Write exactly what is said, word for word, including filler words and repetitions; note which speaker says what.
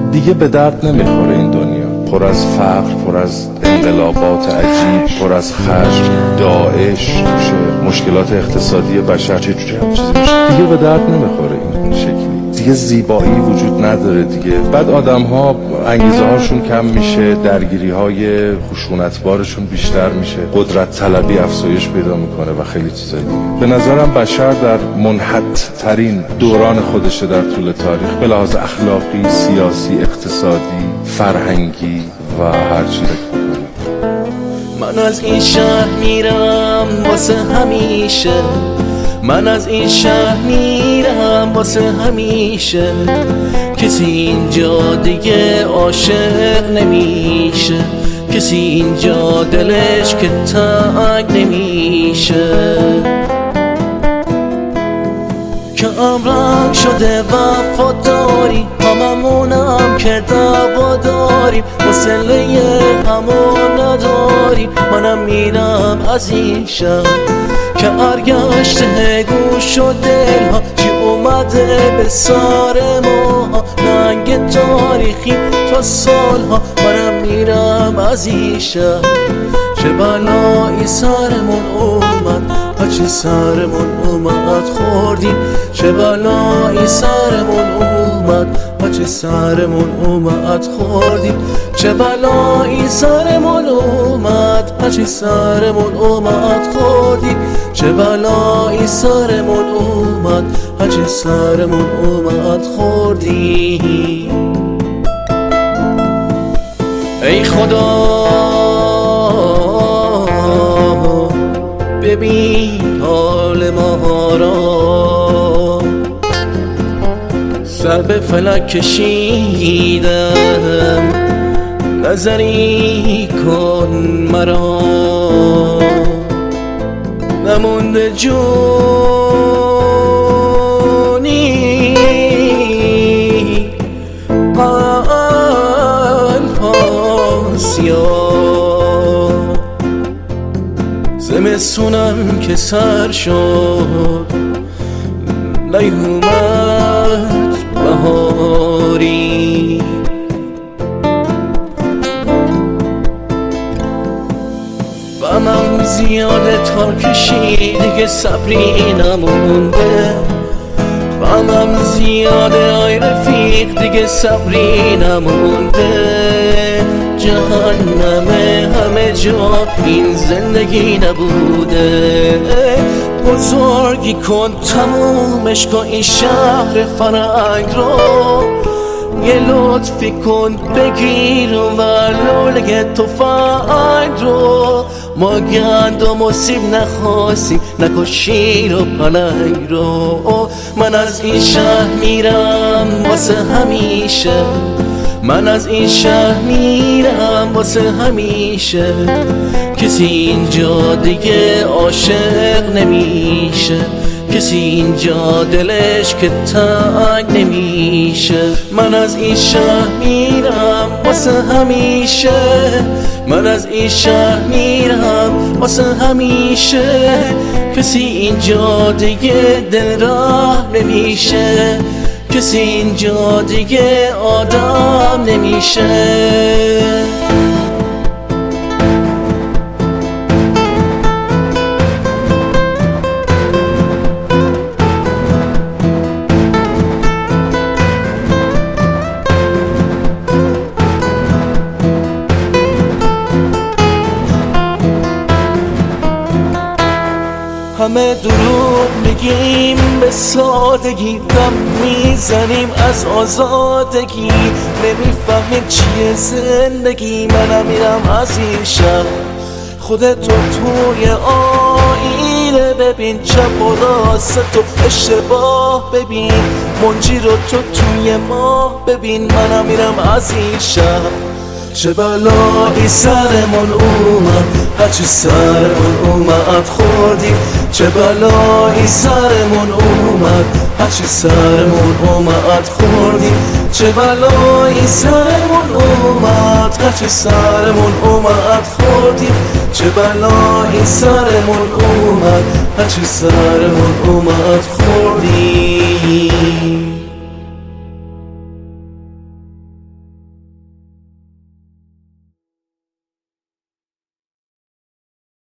Speaker 1: دیگه به درد نمیخوره این دنیا، پر از فقر، پر از انقلابات عجیب، پر از خشم، داعش توشه، مشکلات اقتصادی بشر، چه جوری هم چیزی میشه. دیگه به درد نمیخوره این شکلی، دیگه زیبایی وجود نداره دیگه. بعد آدم ها انگیزه هاشون کم میشه، درگیری های خشونتبارشون بیشتر میشه، قدرت طلبی افزایش پیدا میکنه و خیلی چیزای دیگه. به نظرم بشر در منحط ترین دوران خودشه در طول تاریخ، به لحاظ اخلاقی، سیاسی، اقتصادی، فرهنگی و هر چیزی.
Speaker 2: من از این شهر میرم واسه همیشه، من از این شهر میرم واسه همیشه، کسی اینجا دیگه عاشق نمیشه، کسی اینجا دلش که تنگ نمیشه. که امرنگ شده وفاداری، هممونم که دعوا داریم، وصله همون نداریم. منم میرم از این شهر که ارگشته گوش و دل ها، چی اومده به سر ما، ننگ تاریخی تا سال ها. منم میرم از این شهر، چه بلایی سرمون اومد، هرچی سرمون اومد خوردیم. چه بلایی سرمون اومد، هرچی سرمون اومد خوردیم. چه بلایی سرمون اومد، هرچی سرمون اومد خوردیم. چه بلایی سرمون اومد، هرچی سرمون اومد خوردیم. ای خدا ببین حال ما را، سر به فلک کشیدم، نظری کن مرا، نمونده جونی قلب آسیا. زمستونم که سر شد، نیومد بهاری. غمم زیاده تا کشی، دیگه صبری نمونده. غمم زیاده آی رفیق، دیگه صبری نمونده. جهنمه همه جا، این زندگی نبوده. بزرگی کن تمومش کن این شهر فرنگ رو، یه لطفی کن بگیر و لوله تفنگ رو. ما گندم و سیب نخواستیم، نکش شیر و پلنگ رو. من از این شهر میرم واسه همیشه، من از این شهر میرم واسه همیشه، کسی اینجا دیگه عاشق نمیشه، کسی اینجا دلش که تنگ نمیشه. من از این شهر میرم واسه همیشه، من از این شهر میرم واسه همیشه، کسی اینجا دیگه دل راه نمیشه، کسی اینجا دیگه آدم نمیشه. همه دروغ میگیم به سادگی، دم میزنیم از آزادگی، نمیفهمیم چیه زندگی. منم میرم از این شهر، خودتو توی آینه ببین، چپ و راست تو اشتباه ببین، منجی رو تو توی ما ببین. منم میرم از این شهر، چه بلایی سرمون اومد، هرچی سرمون اومد خوردیم. چه بلایی سرمون اومد، هرچی سرمون اومد خوردیم. چه بلایی سرمون اومد، هرچی سرمون اومد خوردیم. چه بلایی سرمون اومد، هرچی سرمون اومد خوردیم.